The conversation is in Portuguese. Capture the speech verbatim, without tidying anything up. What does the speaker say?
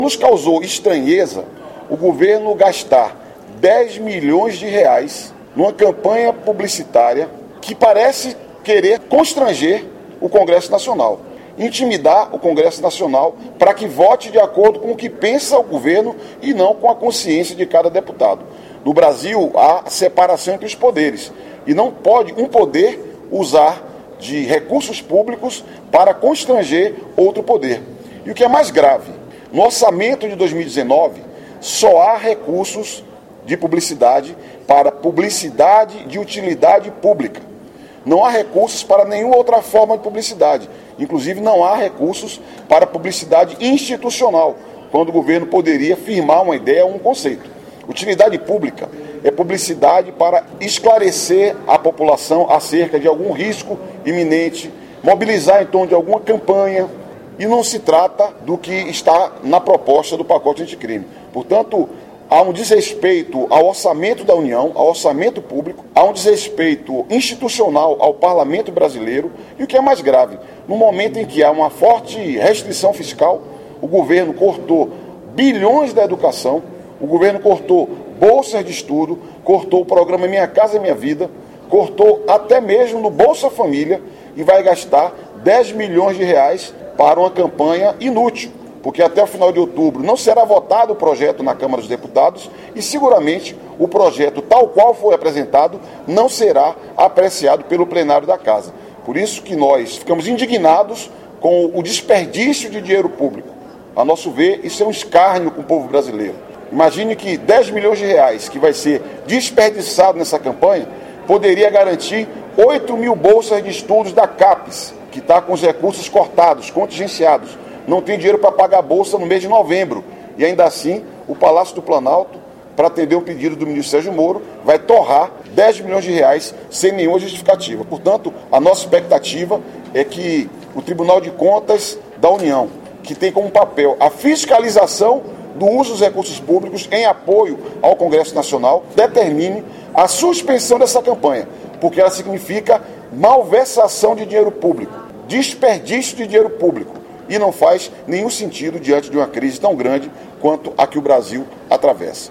Nos causou estranheza o governo gastar dez milhões de reais numa campanha publicitária que parece querer constranger o Congresso Nacional, intimidar o Congresso Nacional para que vote de acordo com o que pensa o governo e não com a consciência de cada deputado. No Brasil, há separação entre os poderes e não pode um poder usar de recursos públicos para constranger outro poder. E o que é mais grave, no orçamento de dois mil e dezenove, só há recursos de publicidade para publicidade de utilidade pública. Não há recursos para nenhuma outra forma de publicidade. Inclusive, não há recursos para publicidade institucional, quando o governo poderia firmar uma ideia ou um conceito. Utilidade pública é publicidade para esclarecer a população acerca de algum risco iminente, mobilizar em torno de alguma campanha, e não se trata do que está na proposta do pacote anticrime. Portanto, há um desrespeito ao orçamento da União, ao orçamento público, há um desrespeito institucional ao parlamento brasileiro e o que é mais grave, no momento em que há uma forte restrição fiscal, o governo cortou bilhões da educação, o governo cortou bolsas de estudo, cortou o programa Minha Casa Minha Vida, cortou até mesmo no Bolsa Família e vai gastar dez milhões de reais para uma campanha inútil, porque até o final de outubro não será votado o projeto na Câmara dos Deputados e seguramente o projeto tal qual foi apresentado não será apreciado pelo plenário da Casa. Por isso que nós ficamos indignados com o desperdício de dinheiro público. A nosso ver, isso é um escárnio com o povo brasileiro. Imagine que dez milhões de reais que vai ser desperdiçado nessa campanha poderia garantir oito mil bolsas de estudos da CAPES, que está com os recursos cortados, contingenciados. Não tem dinheiro para pagar a bolsa no mês de novembro. E ainda assim, o Palácio do Planalto, para atender um pedido do ministro Sérgio Moro, vai torrar dez milhões de reais sem nenhuma justificativa. Portanto, a nossa expectativa é que o Tribunal de Contas da União, que tem como papel a fiscalização do uso dos recursos públicos em apoio ao Congresso Nacional, determine a suspensão dessa campanha, porque ela significa malversação de dinheiro público, desperdício de dinheiro público, e não faz nenhum sentido diante de uma crise tão grande quanto a que o Brasil atravessa.